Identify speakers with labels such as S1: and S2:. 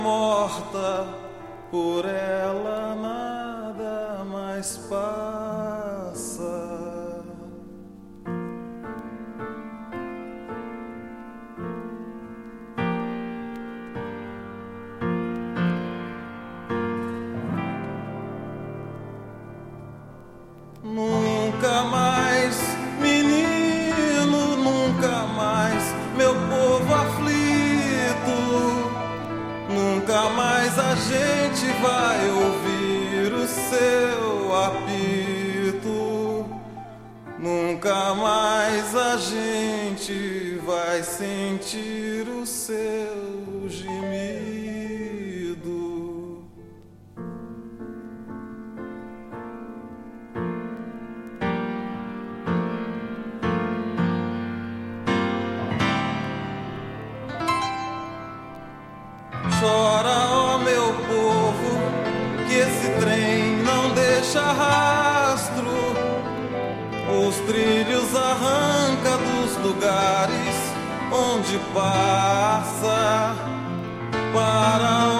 S1: morta, por ela nada mais passa. Nunca mais, menino, nunca mais, meu povo aflito. Nunca mais a gente vai ouvir o seu apito. Nunca mais a gente vai sentir o seu gemido. Chora, ó meu povo, que esse trem não deixa rastro. Os trilhos arranca dos lugares onde passa. Para